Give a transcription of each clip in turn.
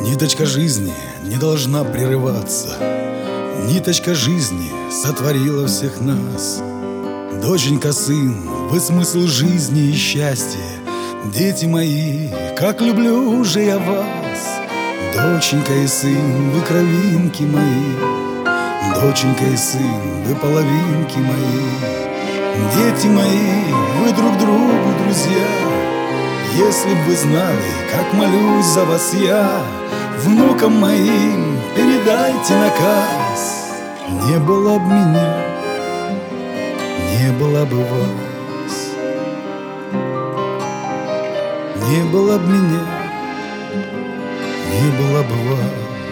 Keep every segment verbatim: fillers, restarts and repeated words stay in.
Ниточка жизни не должна прерываться. Ниточка жизни сотворила всех нас. Доченька, сын, вы смысл жизни и счастья. Дети мои, как люблю же я вас. Доченька и сын, вы кровинки мои. Доченька и сын, вы половинки мои. Дети мои, вы друг другу друзья. Если б вы знали, как молюсь за вас я, внукам моим передайте наказ. Не было б меня, не было бы вас. Не было б меня, не было бы вас.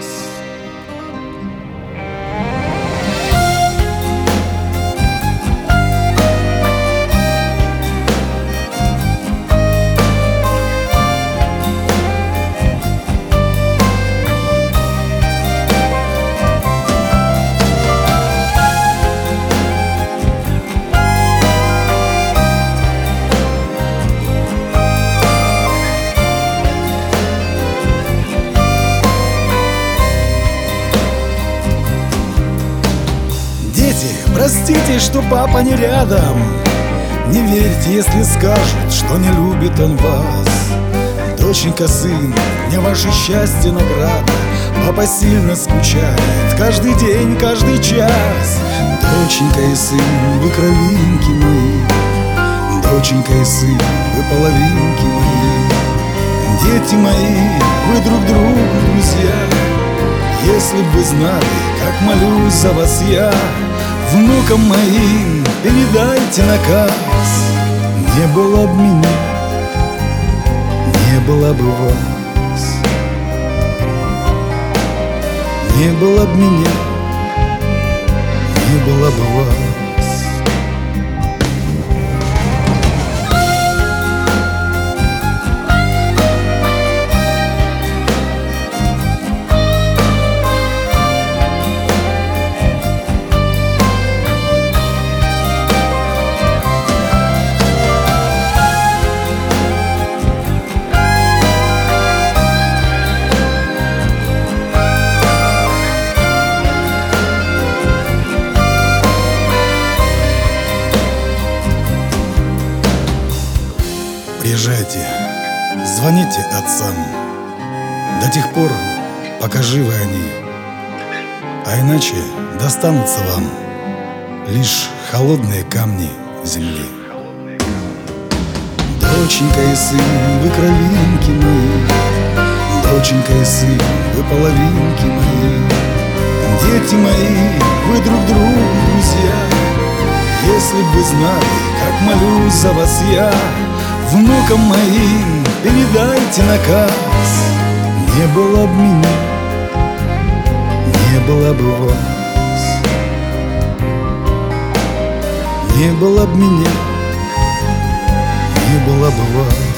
Простите, что папа не рядом. Не верьте, если скажут, что не любит он вас. Доченька, сын, мне ваше счастье награда. Папа сильно скучает каждый день, каждый час. Доченька и сын, вы кровинки мои. Доченька и сын, вы половинки мои. Дети мои, вы друг другу друзья. Если б вы знали, как молюсь за вас я, внукам моим передайте наказ. Не было б меня, не было бы вас. Не было б меня, не было бы вас. Приезжайте, звоните отцам до тех пор, пока живы они, а иначе достанутся вам лишь холодные камни земли. Доченька и сын, вы кровинки мои. Доченька и сын, вы половинки мои. Дети мои, вы друг другу друзья. Если б вы знали, как молюсь за вас я, внукам моим передайте наказ. Не было б меня, не было бы вас. Не было б меня, не было бы вас.